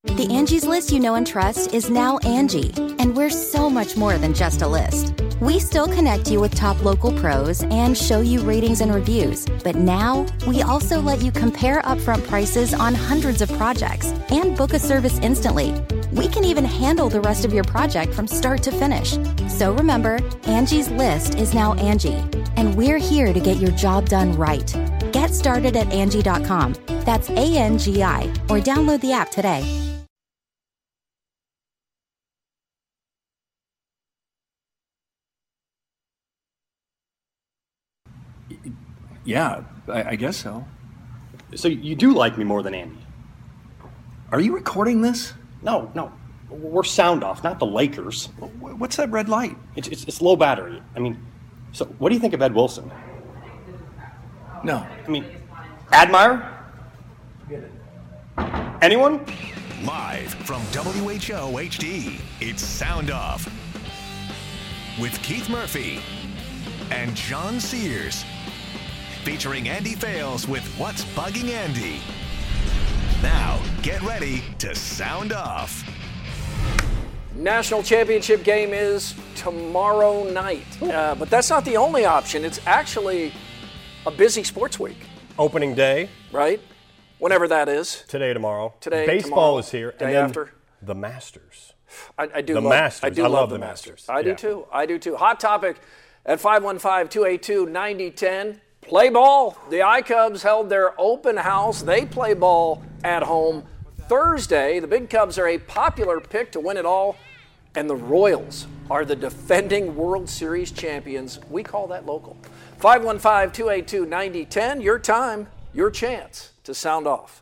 The Angie's List you know and trust is now Angie, and we're so much more than just a list. We still connect you with top local pros and show you ratings and reviews, but now we also let you compare upfront prices on hundreds of projects and book a service instantly. We can even handle the rest of your project from start to finish. So remember, Angie's List is now Angie, and we're here to get your job done right. Get started at Angie.com. That's ANGI, or download the app today. Yeah, I guess so. So you do like me more than Andy? Are you recording this? No. We're sound off, not the Lakers. What's that red light? It's low battery. I mean, so what do you think of Ed Wilson? No. I mean, Admire? Anyone? Live from WHO HD, it's Sound Off with Keith Murphy and John Sears, featuring Andy Fales with What's Bugging Andy. Now, get ready to sound off. National championship game is tomorrow night, but that's not the only option. It's actually a busy sports week. Opening day. Right? Whenever that is. Today, tomorrow. Today, Baseball tomorrow, is here. Day and then after. The Masters. I do love the the Masters. Masters. I do too. Hot topic at 515-282-9010. Play ball. The iCubs held their open house. They play ball at home Thursday. The Big Cubs are a popular pick to win it all, and the Royals are the defending World Series champions. We call that local. 515-282-9010. Your time, your chance to sound off.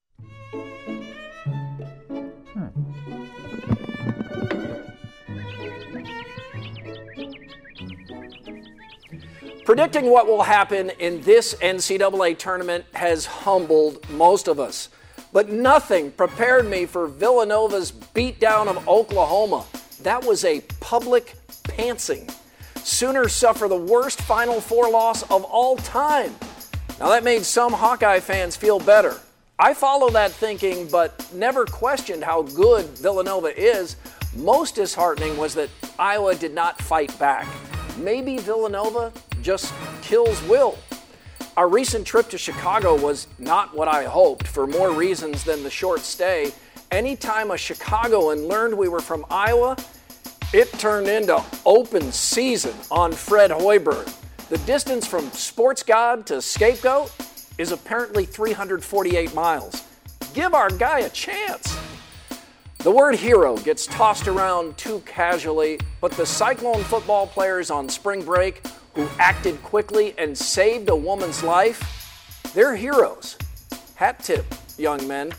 Predicting what will happen in this NCAA tournament has humbled most of us. But nothing prepared me for Villanova's beatdown of Oklahoma. That was a public pantsing. Sooners suffer the worst Final Four loss of all time. Now that made some Hawkeye fans feel better. I follow that thinking, but never questioned how good Villanova is. Most disheartening was that Iowa did not fight back. Maybe Villanova just kills Will. Our recent trip to Chicago was not what I hoped for more reasons than the short stay. Anytime a Chicagoan learned we were from Iowa, it turned into open season on Fred Hoiberg. The distance from sports god to scapegoat is apparently 348 miles. Give our guy a chance. The word hero gets tossed around too casually, but the Cyclone football players on spring break who acted quickly and saved a woman's life, they're heroes. Hat tip, young men.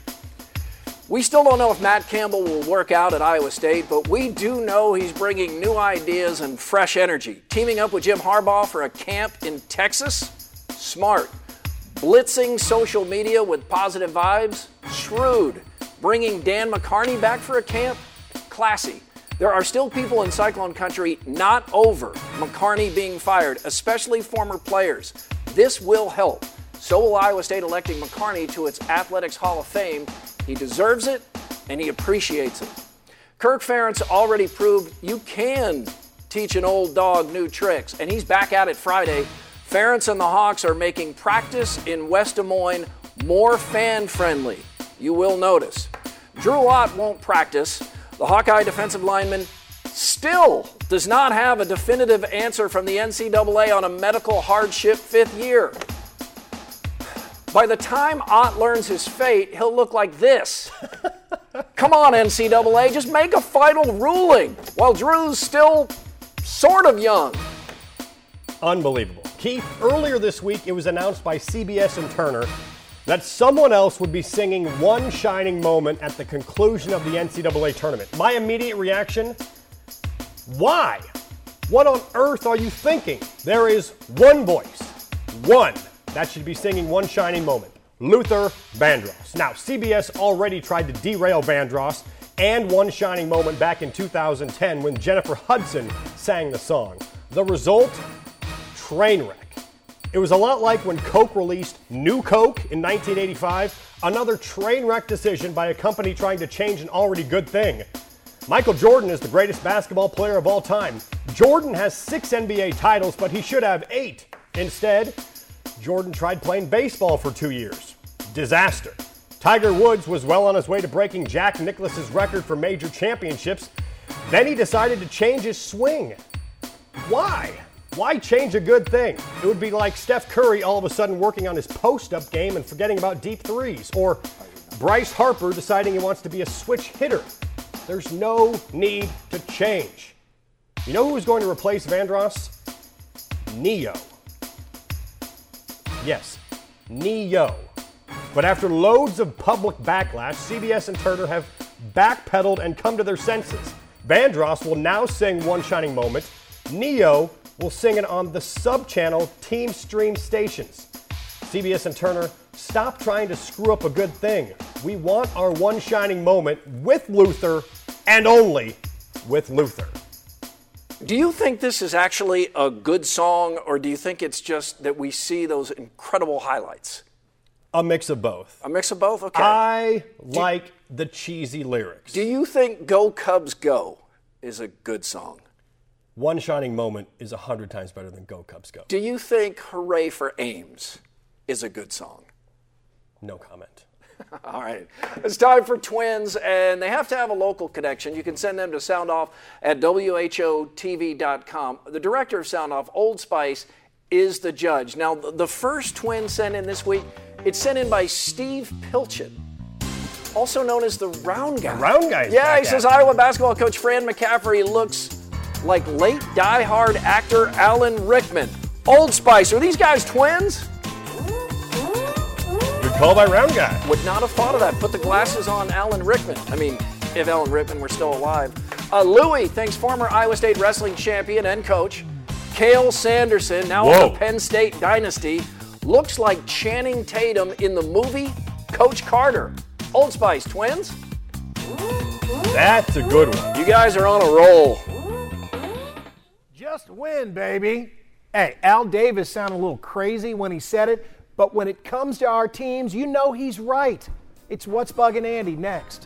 We still don't know if Matt Campbell will work out at Iowa State, but we do know he's bringing new ideas and fresh energy. Teaming up with Jim Harbaugh for a camp in Texas? Smart. Blitzing social media with positive vibes? Shrewd. Bringing Dan McCarney back for a camp? Classy. There are still people in Cyclone country not over McCarney being fired, especially former players. This will help. So will Iowa State electing McCarney to its Athletics Hall of Fame. He deserves it, and he appreciates it. Kirk Ferentz already proved you can teach an old dog new tricks, and he's back at it Friday. Ferentz and the Hawks are making practice in West Des Moines more fan-friendly. You will notice. Drew Lott won't practice. The Hawkeye defensive lineman still does not have a definitive answer from the NCAA on a medical hardship fifth year. By the time Ott learns his fate, he'll look like this. Come on, NCAA, just make a final ruling while Drew's still sort of young. Unbelievable. Keith, earlier this week it was announced by CBS and Turner that someone else would be singing One Shining Moment at the conclusion of the NCAA tournament. My immediate reaction, why? What on earth are you thinking? There is one voice, one, that should be singing One Shining Moment, Luther Vandross. Now, CBS already tried to derail Vandross and One Shining Moment back in 2010 when Jennifer Hudson sang the song. The result? Train wreck. It was a lot like when Coke released New Coke in 1985, another train wreck decision by a company trying to change an already good thing. Michael Jordan is the greatest basketball player of all time. Jordan has 6 NBA titles, but he should have 8. Instead, Jordan tried playing baseball for 2 years. Disaster. Tiger Woods was well on his way to breaking Jack Nicklaus's record for major championships. Then he decided to change his swing. Why? Why change a good thing? It would be like Steph Curry all of a sudden working on his post-up game and forgetting about deep threes, or Bryce Harper deciding he wants to be a switch hitter. There's no need to change. You know who was going to replace Vandross? Neo. Yes, Neo. But after loads of public backlash, CBS and Turner have backpedaled and come to their senses. Vandross will now sing One Shining Moment. Neo will sing it on the sub-channel Team Stream stations. CBS and Turner, stop trying to screw up a good thing. We want our One Shining Moment with Luther and only with Luther. Do you think this is actually a good song, or do you think it's just that we see those incredible highlights? A mix of both. A mix of both? Okay. I like the cheesy lyrics. Do you think Go Cubs Go is a good song? One Shining Moment is 100 times better than Go Cubs Go. Do you think Hooray for Ames is a good song? No comment. All right. It's time for Twins, and they have to have a local connection. You can send them to soundoff at WHOTV.com. The director of Soundoff, Old Spice, is the judge. Now, the first twin sent in this week, it's sent in by Steve Pilchin, also known as the Round Guy. The Round Guy. Yeah, he says Iowa basketball coach Fran McCaffery looks like late Die Hard actor Alan Rickman. Old Spice, are these guys twins? Good call by Round Guy. Would not have thought of that. Put the glasses on Alan Rickman. I mean, if Alan Rickman were still alive. Louis thinks former Iowa State wrestling champion and coach Cale Sanderson, now of the Penn State dynasty, looks like Channing Tatum in the movie Coach Carter. Old Spice, twins? That's a good one. You guys are on a roll. Just win, baby. Hey, Al Davis sounded a little crazy when he said it, but when it comes to our teams, you know he's right. It's What's Bugging Andy next.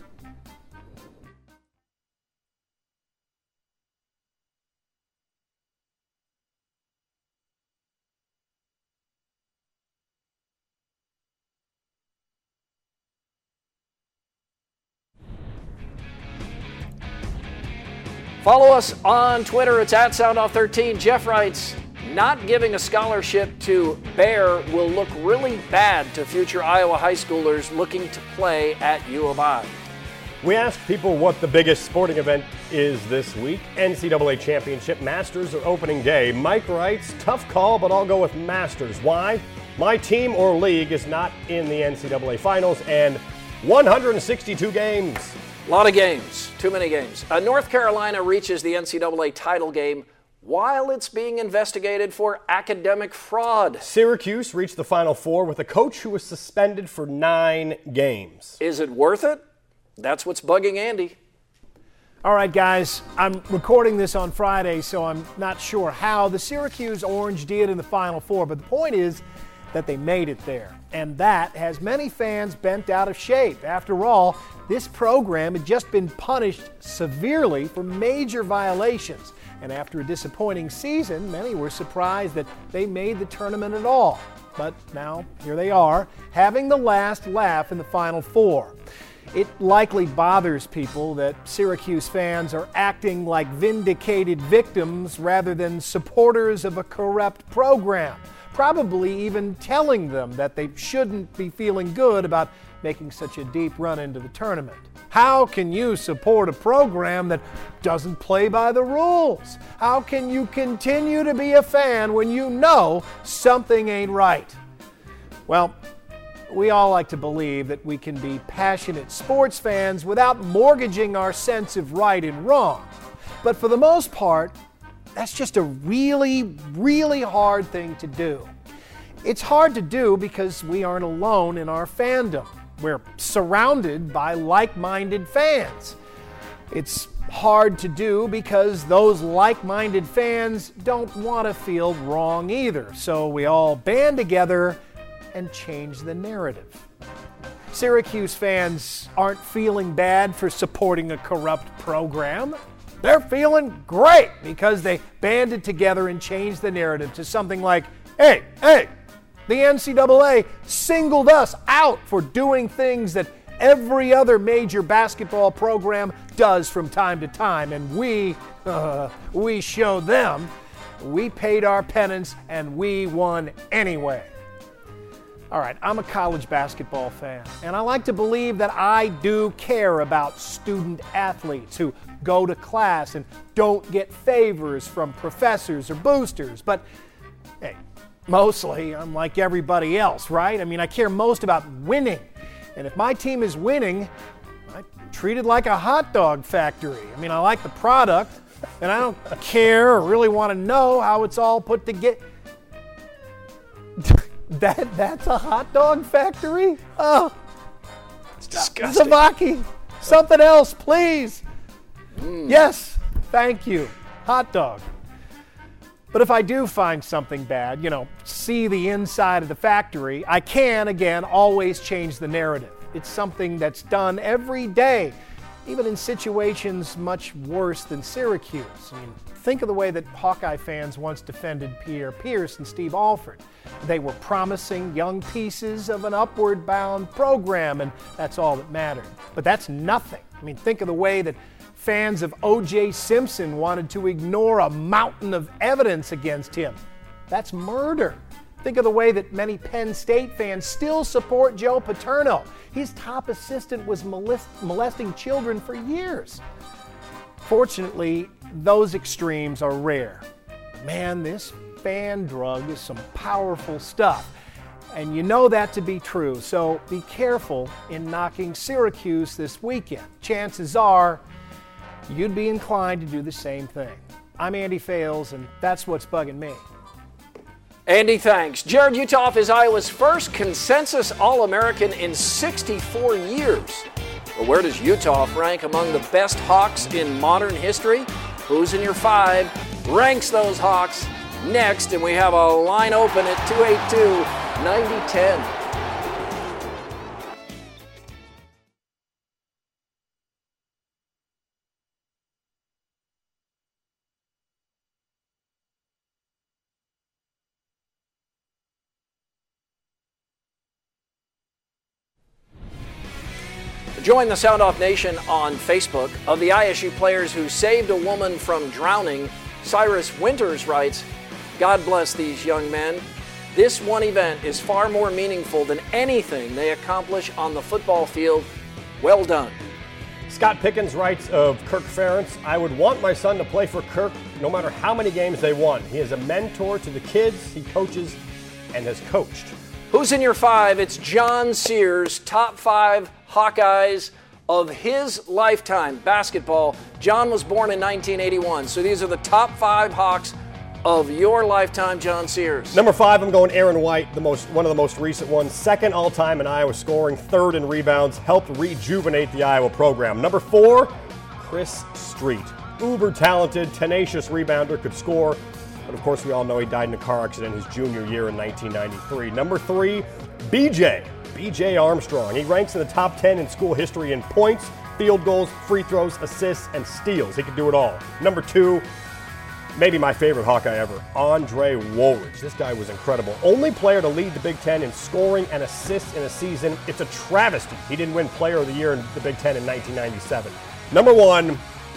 Follow us on Twitter. It's at SoundOff13. Jeff writes, not giving a scholarship to Bear will look really bad to future Iowa high schoolers looking to play at U of I. We asked people what the biggest sporting event is this week. NCAA Championship. Masters are opening day. Mike writes, tough call, but I'll go with Masters. Why? My team or league is not in the NCAA finals, and 162 games. A lot of games. Too many games. North Carolina reaches the NCAA title game while it's being investigated for academic fraud. Syracuse reached the Final Four with a coach who was suspended for 9 games. Is it worth it? That's what's bugging Andy. All right, guys, I'm recording this on Friday, so I'm not sure how the Syracuse Orange did in the Final Four, but the point is that they made it there. And that has many fans bent out of shape. After all, this program had just been punished severely for major violations. And after a disappointing season, many were surprised that they made the tournament at all. But now, here they are, having the last laugh in the Final Four. It likely bothers people that Syracuse fans are acting like vindicated victims rather than supporters of a corrupt program, probably even telling them that they shouldn't be feeling good about making such a deep run into the tournament. How can you support a program that doesn't play by the rules? How can you continue to be a fan when you know something ain't right? Well, we all like to believe that we can be passionate sports fans without mortgaging our sense of right and wrong. But for the most part, that's just a really, really hard thing to do. It's hard to do because we aren't alone in our fandom. We're surrounded by like-minded fans. It's hard to do because those like-minded fans don't want to feel wrong either. So we all band together and change the narrative. Syracuse fans aren't feeling bad for supporting a corrupt program. They're feeling great because they banded together and changed the narrative to something like, hey, the NCAA singled us out for doing things that every other major basketball program does from time to time, and we showed them. We paid our penance, and we won anyway. All right, I'm a college basketball fan, and I like to believe that I do care about student athletes who go to class and don't get favors from professors or boosters. But, hey, mostly I'm like everybody else, right? I mean, I care most about winning. And if my team is winning, I treat it like a hot dog factory. I mean, I like the product, and I don't care or really want to know how it's all put together. That's a hot dog factory? Oh, it's disgusting. Zavaki, something else, please. Yes, thank you. Hot dog. But if I do find something bad, see the inside of the factory, I can, again, always change the narrative. It's something that's done every day, even in situations much worse than Syracuse. I mean, think of the way that Hawkeye fans once defended Pierre Pierce and Steve Alford. They were promising young pieces of an upward-bound program, and that's all that mattered. But that's nothing. I mean, think of the way that fans of O.J. Simpson wanted to ignore a mountain of evidence against him. That's murder. Think of the way that many Penn State fans still support Joe Paterno. His top assistant was molesting children for years. Fortunately, those extremes are rare. Man, this fan drug is some powerful stuff. And you know that to be true, so be careful in knocking Syracuse this weekend. Chances are you'd be inclined to do the same thing. I'm Andy Fales, and that's what's bugging me. Andy, thanks. Jared Utoff is Iowa's first consensus All-American in 64 years. But where does Utoff rank among the best Hawks in modern history? Who's in your 5? Ranks those Hawks next, and we have a line open at 282-9010. Join the Sound Off Nation on Facebook. Of the ISU players who saved a woman from drowning, Cyrus Winters writes, God bless these young men. This one event is far more meaningful than anything they accomplish on the football field. Well done. Scott Pickens writes of Kirk Ferentz, I would want my son to play for Kirk no matter how many games they won. He is a mentor to the kids he coaches and has coached. Who's in your 5? It's John Sears, top 5 Hawkeyes of his lifetime basketball. John was born in 1981, so these are the top 5 Hawks of your lifetime, John Sears. Number 5, I'm going Aaron White, one of the most recent ones. 2nd all-time in Iowa scoring, 3rd in rebounds, helped rejuvenate the Iowa program. Number 4, Chris Street. Uber talented, tenacious rebounder, could score. But of course, we all know he died in a car accident his junior year in 1993. Number 3, BJ Armstrong. He ranks in the top 10 in school history in points, field goals, free throws, assists, and steals. He could do it all. Number 2, maybe my favorite Hawkeye ever, Andre Woolridge. This guy was incredible. Only player to lead the Big Ten in scoring and assists in a season. It's a travesty he didn't win Player of the Year in the Big Ten in 1997. Number 1,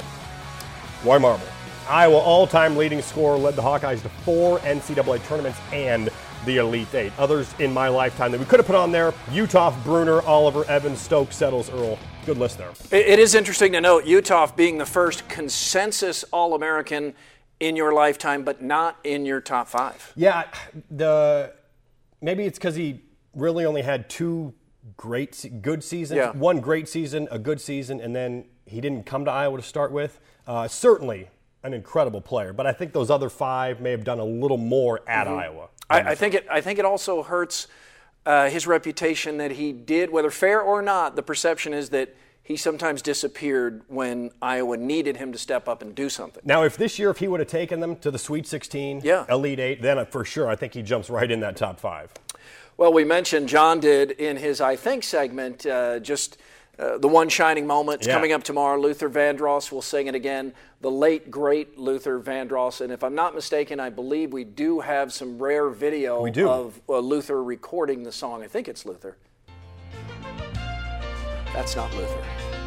Roy Marble. Iowa all-time leading scorer, led the Hawkeyes to 4 NCAA tournaments and the Elite 8. Others in my lifetime that we could have put on there, Utoff, Bruner, Oliver, Evans, Stokes, Settles, Earl. Good list there. It is interesting to note Utoff being the first consensus All-American in your lifetime, but not in your top 5. Yeah, maybe it's because he really only had 2 good seasons. Yeah. 1 great season, a good season, and then he didn't come to Iowa to start with. Certainly an incredible player, but I think those other 5 may have done a little more at Iowa. I think it also hurts his reputation that he did, whether fair or not. The perception is that he sometimes disappeared when Iowa needed him to step up and do something. Now, if this year, if he would have taken them to the Sweet 16, Elite 8, then for sure I think he jumps right in that top 5. Well, we mentioned John did in his I Think segment just the one shining moment. It's coming up tomorrow. Luther Vandross will sing it again. The late, great Luther Vandross. And if I'm not mistaken, I believe we do have some rare video of Luther recording the song. I think it's Luther. That's not Luther.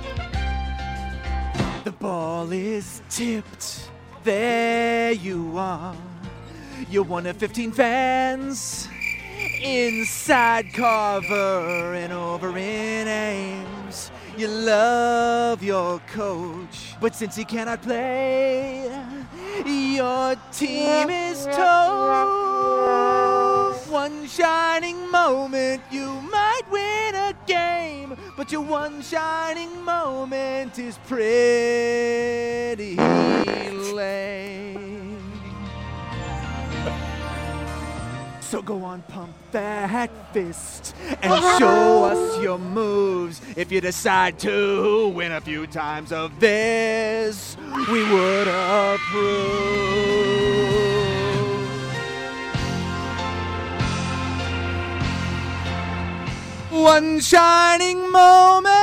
The ball is tipped. There you are. You're one of 15 fans. Inside Carver and over in Ames. You love your coach, but since he cannot play, your team is toast. One shining moment, you might win a game, but your one shining moment is pretty lame. So go on, pump that fist and show us your moves. If you decide to win a few times of this, we would approve. One shining moment.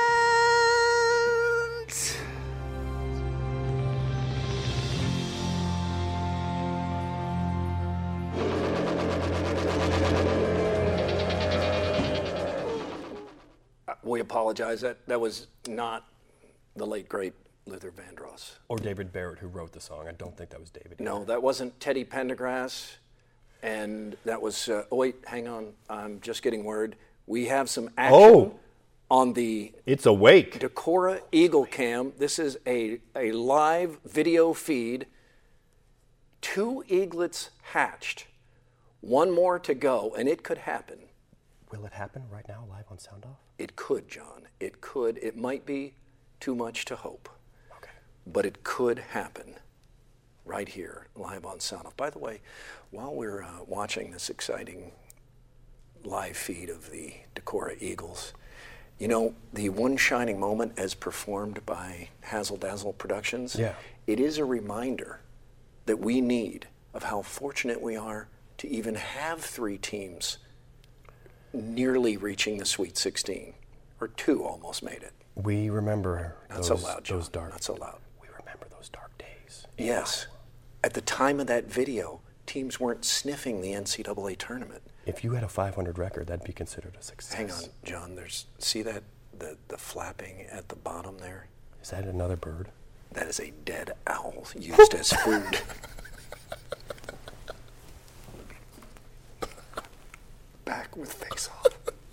We apologize. That was not the late, great Luther Vandross. Or David Barrett, who wrote the song. I don't think that was David. No, that wasn't Teddy Pendergrass. And that was, wait, hang on. I'm just getting word. We have some action on the It's Awake Decorah Eagle Cam. This is a live video feed. 2 eaglets hatched. 1 more to go, and it could happen. Will it happen right now, live on Sound Off? It could, John. It could. It might be too much to hope. Okay. But it could happen right here, live on Sound Off. By the way, while we're watching this exciting live feed of the Decorah Eagles, you know, the one shining moment as performed by Hazel Dazzle Productions, it is a reminder that we need of how fortunate we are to even have 3 teams nearly reaching the Sweet 16, or 2 almost made it. We remember Not so loud, John. those dark. Not so loud. We remember those dark days. Yes. At the time of that video, teams weren't sniffing the NCAA tournament. If you had a 500 record, that'd be considered a success. Hang on, John. See that the flapping at the bottom there? Is that another bird? That is a dead owl used as food. Back with face off.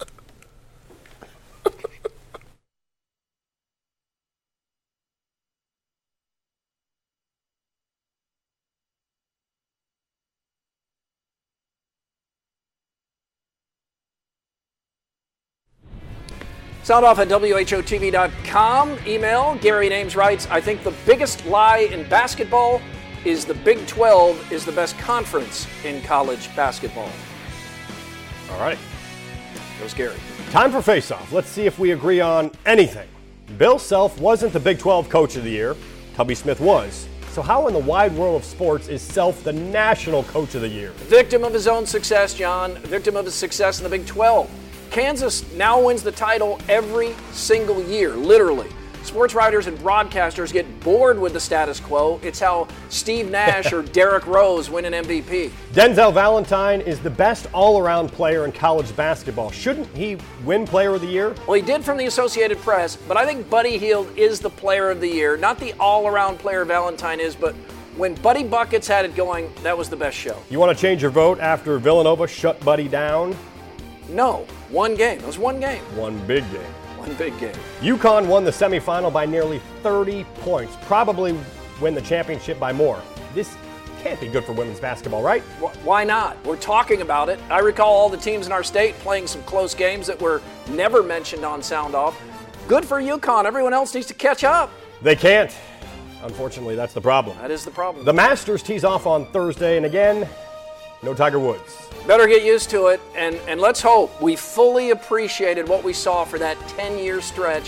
Sound off at WHOTV.com. Email, Gary Names writes, I think the biggest lie in basketball is the Big 12 is the best conference in college basketball. All right. Goes Gary. Time for face-off. Let's see if we agree on anything. Bill Self wasn't the Big 12 Coach of the Year. Tubby Smith was. So how in the wide world of sports is Self the National Coach of the Year? Victim of his own success, John. Victim of his success in the Big 12. Kansas now wins the title every single year, literally. Sports writers and broadcasters get bored with the status quo. It's how Steve Nash or Derrick Rose win an MVP. Denzel Valentine is the best all-around player in college basketball. Shouldn't he win Player of the Year? Well, he did from the Associated Press, but I think Buddy Hield is the Player of the Year. Not the all-around player Valentine is, but when Buddy Buckets had it going, that was the best show. You want to change your vote after Villanova shut Buddy down? No, one game. It was one game. One big game. One big game. UConn won the semifinal by nearly 30 points. Probably win the championship by more. This can't be good for women's basketball, right? Why not? We're talking about it. I recall all the teams in our state playing some close games that were never mentioned on Sound Off. Good for UConn. Everyone else needs to catch up. They can't. Unfortunately, that's the problem. That is the problem. The Masters tees off on Thursday, and again, no Tiger Woods. Better get used to it, and let's hope we fully appreciated what we saw for that 10-year stretch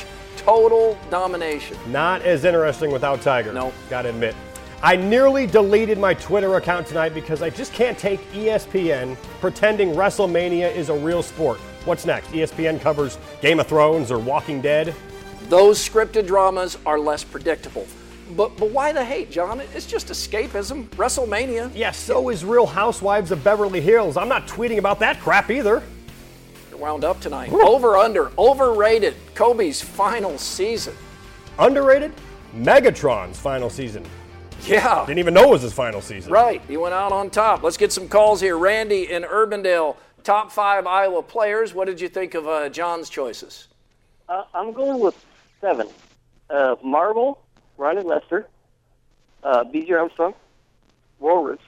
total domination. Not as interesting without Tiger. No. Gotta admit. I nearly deleted my Twitter account tonight because I just can't take ESPN pretending WrestleMania is a real sport. What's next? ESPN covers Game of Thrones or Walking Dead? Those scripted dramas are less predictable. But why the hate, John? It's just escapism. WrestleMania. Yeah, so is Real Housewives of Beverly Hills. I'm not tweeting about that crap either. You're wound up tonight. Over, under, overrated. Kobe's final season. Underrated? Megatron's final season. Yeah. Didn't even know it was his final season. Right. He went out on top. Let's get some calls here. Randy in Urbandale, top 5 Iowa players. What did you think of John's choices? I'm going with 7. Marble, Ronnie Lester, B.J. Armstrong, Woolridge,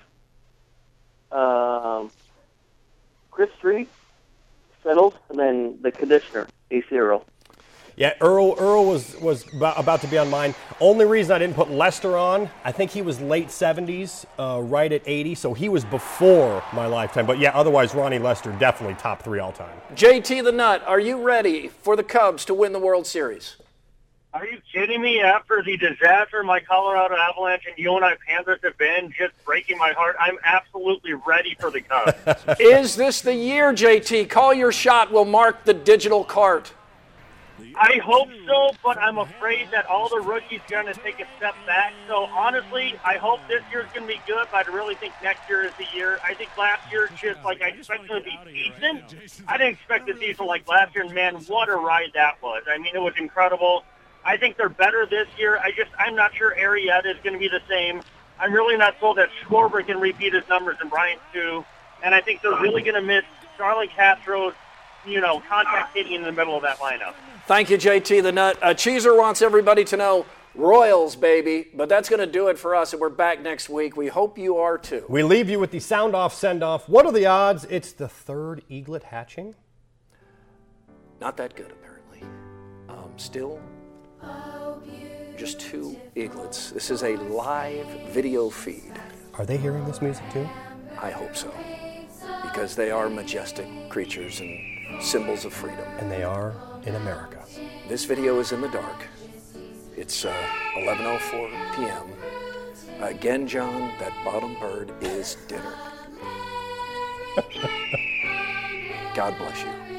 Chris Street, Settles, and then the conditioner, A.C. Earl. Yeah, Earl was about to be on mine. Only reason I didn't put Lester on, I think he was late 70s, right at 80, so he was before my lifetime. But yeah, otherwise Ronnie Lester, definitely top 3 all time. JT the Nut, are you ready for the Cubs to win the World Series? Are you kidding me? After the disaster my Colorado Avalanche and UNI Panthers have been, just breaking my heart, I'm absolutely ready for the Cubs. Is this the year, JT? Call your shot. We'll mark the digital cart. I hope so, but I'm afraid that all the rookies are going to take a step back. So, honestly, I hope this year's going to be good, but I really think next year is the year. I think last year, just like I expected it to be decent. I didn't expect the season like last year, and man, what a ride that was. I mean, it was incredible. I think they're better this year. I'm not sure Arrieta is going to be the same. I'm really not sold that Schwarber can repeat his numbers and Bryant too. And I think they're really going to miss Charlie Castro's, contact hitting in the middle of that lineup. Thank you, JT the Nut. Cheeser wants everybody to know Royals, baby. But that's going to do it for us, and we're back next week. We hope you are too. We leave you with the sound-off send-off. What are the odds it's the 3rd eaglet hatching? Not that good, apparently. Still, just 2 eaglets. This is a live video feed. Are they hearing this music too? I hope so. Because they are majestic creatures and symbols of freedom. And they are in America. This video is in the dark. It's 11:04 p.m. Again, John, that bottom bird is dinner. God bless you.